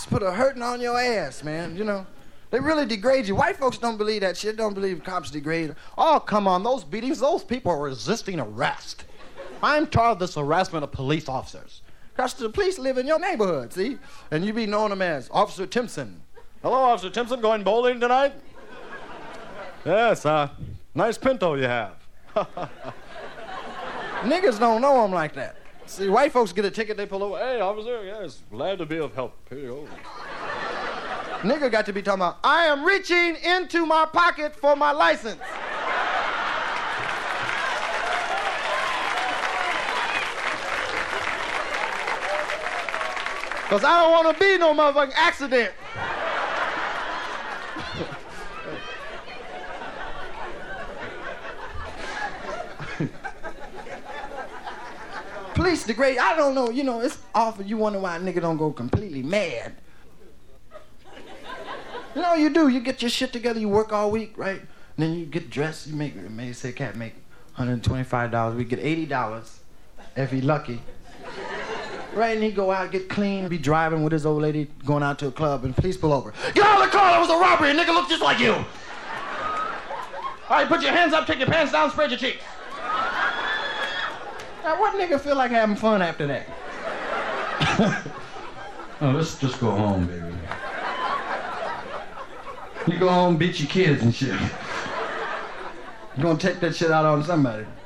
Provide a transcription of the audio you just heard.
cops put a hurting on your ass, man, you know. They really degrade you. White folks don't believe that shit, don't believe cops degrade. Oh, come on, those beatings, those people are resisting arrest. I'm tired of this harassment of police officers. Because the police live in your neighborhood, see? And you be knowing them as Officer Timpson. Hello, Officer Timpson, going bowling tonight? Yes, nice Pinto you have. Niggas don't know them like that. See, white folks get a ticket, they pull over. Hey, officer, yes, glad to be of help. Here you go. Nigga got to be talking about, I am reaching into my pocket for my license. Because I don't want to be no motherfucking accident. Police degrade, I don't know, you know, it's awful. You wonder why a nigga don't go completely mad. You know, you do. You get your shit together, you work all week, right? And then you get dressed, you make, maybe say cat make $125. We get $80 if he lucky. Right, and he go out, get clean, be driving with his old lady, going out to a club, and police pull over. Get out of the car, that was a robbery, a nigga look just like you. All right, put your hands up, take your pants down, spread your cheeks. Now, what nigga feel like having fun after that? Oh, let's just go home, baby. You go home, beat your kids and shit. You're gonna take that shit out on somebody.